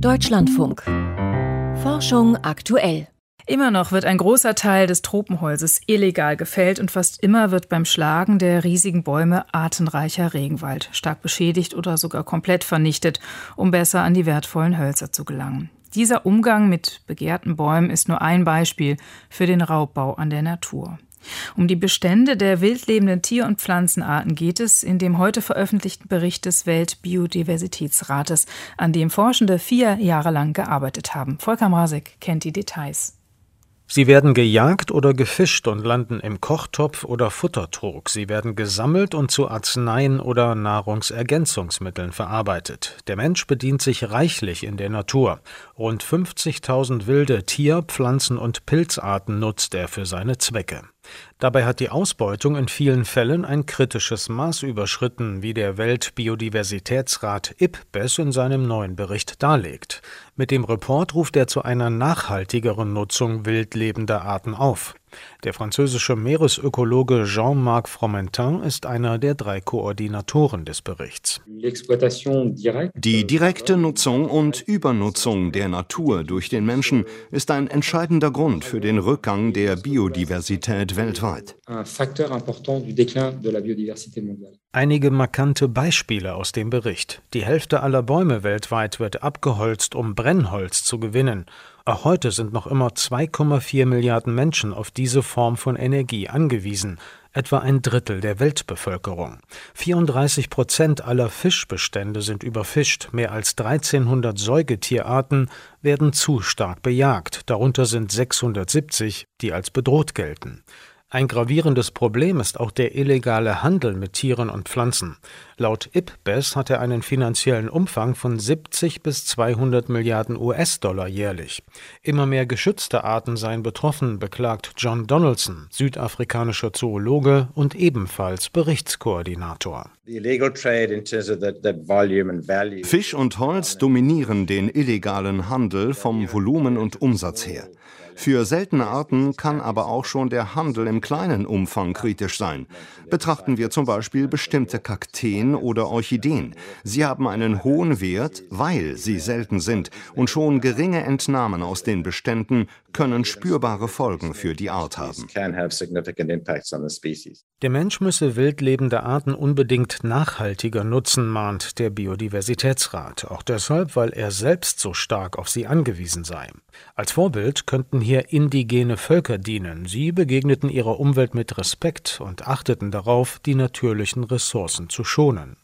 Deutschlandfunk. Forschung aktuell. Immer noch wird ein großer Teil des Tropenholzes illegal gefällt und fast immer wird beim Schlagen der riesigen Bäume artenreicher Regenwald stark beschädigt oder sogar komplett vernichtet, um besser an die wertvollen Hölzer zu gelangen. Dieser Umgang mit begehrten Bäumen ist nur ein Beispiel für den Raubbau an der Natur. Um die Bestände der wildlebenden Tier- und Pflanzenarten geht es in dem heute veröffentlichten Bericht des Weltbiodiversitätsrates, an dem Forschende 4 Jahre lang gearbeitet haben. Volker Mrazek kennt die Details. Sie werden gejagt oder gefischt und landen im Kochtopf oder Futtertrog. Sie werden gesammelt und zu Arzneien oder Nahrungsergänzungsmitteln verarbeitet. Der Mensch bedient sich reichlich in der Natur. Rund 50.000 wilde Tier-, Pflanzen- und Pilzarten nutzt er für seine Zwecke. Dabei hat die Ausbeutung in vielen Fällen ein kritisches Maß überschritten, wie der Weltbiodiversitätsrat IPBES in seinem neuen Bericht darlegt. Mit dem Report ruft er zu einer nachhaltigeren Nutzung wildlebender Arten auf. Der französische Meeresökologe Jean-Marc Fromentin ist einer der 3 Koordinatoren des Berichts. Die direkte Nutzung und Übernutzung der Natur durch den Menschen ist ein entscheidender Grund für den Rückgang der Biodiversität weltweit. Einige markante Beispiele aus dem Bericht. Die Hälfte aller Bäume weltweit wird abgeholzt, um Brennholz zu gewinnen. Auch heute sind noch immer 2,4 Milliarden Menschen auf diese Form von Energie angewiesen, etwa 1/3 der Weltbevölkerung. 34% aller Fischbestände sind überfischt, mehr als 1300 Säugetierarten werden zu stark bejagt, darunter sind 670, die als bedroht gelten. Ein gravierendes Problem ist auch der illegale Handel mit Tieren und Pflanzen. Laut IPBES hat er einen finanziellen Umfang von 70 bis 200 Milliarden US-Dollar jährlich. Immer mehr geschützte Arten seien betroffen, beklagt John Donaldson, südafrikanischer Zoologe und ebenfalls Berichtskoordinator. Fisch und Holz dominieren den illegalen Handel vom Volumen und Umsatz her. Für seltene Arten kann aber auch schon der Handel im kleinen Umfang kritisch sein. Betrachten wir zum Beispiel bestimmte Kakteen oder Orchideen. Sie haben einen hohen Wert, weil sie selten sind, und schon geringe Entnahmen aus den Beständen können spürbare Folgen für die Art haben. Der Mensch müsse wildlebende Arten unbedingt nachhaltiger nutzen, mahnt der Biodiversitätsrat. Auch deshalb, weil er selbst so stark auf sie angewiesen sei. Als Vorbild könnten hier indigene Völker dienen. Sie begegneten ihrer Umwelt mit Respekt und achteten darauf, die natürlichen Ressourcen zu schonen.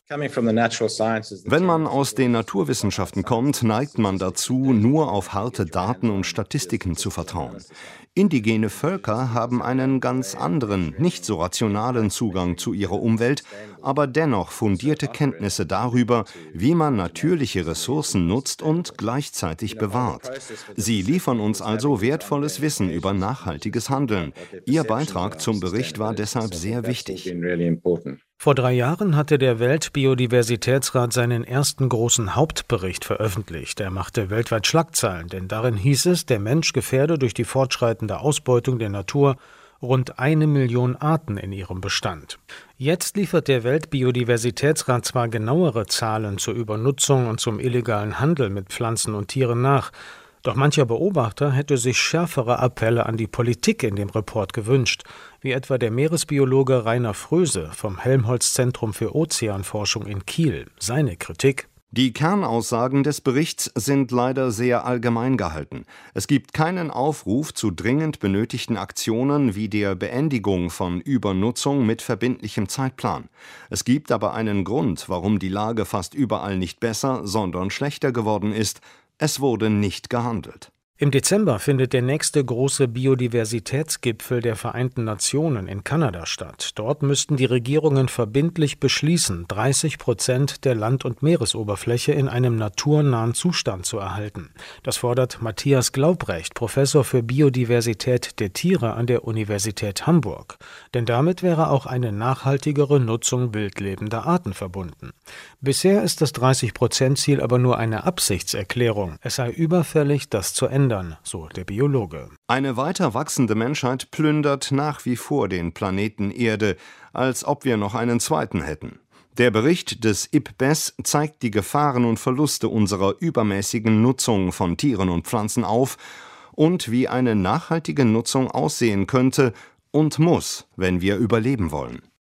Wenn man aus den Naturwissenschaften kommt, neigt man dazu, nur auf harte Daten und Statistiken zu vertrauen. Indigene Völker haben einen ganz anderen, nicht so rationalen Zugang zu ihrer Umwelt, aber dennoch fundierte Kenntnisse darüber, wie man natürliche Ressourcen nutzt und gleichzeitig bewahrt. Sie liefern uns also wertvolles Wissen über nachhaltiges Handeln. Ihr Beitrag zum Bericht war deshalb sehr wichtig. Vor 3 Jahren hatte der Weltbiodiversitätsrat seinen ersten großen Hauptbericht veröffentlicht. Er machte weltweit Schlagzeilen, denn darin hieß es, der Mensch gefährde durch die fortschreitende Ausbeutung der Natur rund 1 Million Arten in ihrem Bestand. Jetzt liefert der Weltbiodiversitätsrat zwar genauere Zahlen zur Übernutzung und zum illegalen Handel mit Pflanzen und Tieren nach, doch mancher Beobachter hätte sich schärfere Appelle an die Politik in dem Report gewünscht, wie etwa der Meeresbiologe Rainer Fröse vom Helmholtz-Zentrum für Ozeanforschung in Kiel. Seine Kritik: Die Kernaussagen des Berichts sind leider sehr allgemein gehalten. Es gibt keinen Aufruf zu dringend benötigten Aktionen wie der Beendigung von Übernutzung mit verbindlichem Zeitplan. Es gibt aber einen Grund, warum die Lage fast überall nicht besser, sondern schlechter geworden ist. Es wurde nicht gehandelt. Im Dezember findet der nächste große Biodiversitätsgipfel der Vereinten Nationen in Kanada statt. Dort müssten die Regierungen verbindlich beschließen, 30% der Land- und Meeresoberfläche in einem naturnahen Zustand zu erhalten. Das fordert Matthias Glaubrecht, Professor für Biodiversität der Tiere an der Universität Hamburg. Denn damit wäre auch eine nachhaltigere Nutzung wildlebender Arten verbunden. Bisher ist das 30%-Ziel aber nur eine Absichtserklärung. Es sei überfällig, das zu ändern, so der Biologe. Eine weiter wachsende Menschheit plündert nach wie vor den Planeten Erde, als ob wir noch einen zweiten hätten. Der Bericht des IPBES zeigt die Gefahren und Verluste unserer übermäßigen Nutzung von Tieren und Pflanzen auf und wie eine nachhaltige Nutzung aussehen könnte und muss, wenn wir überleben wollen.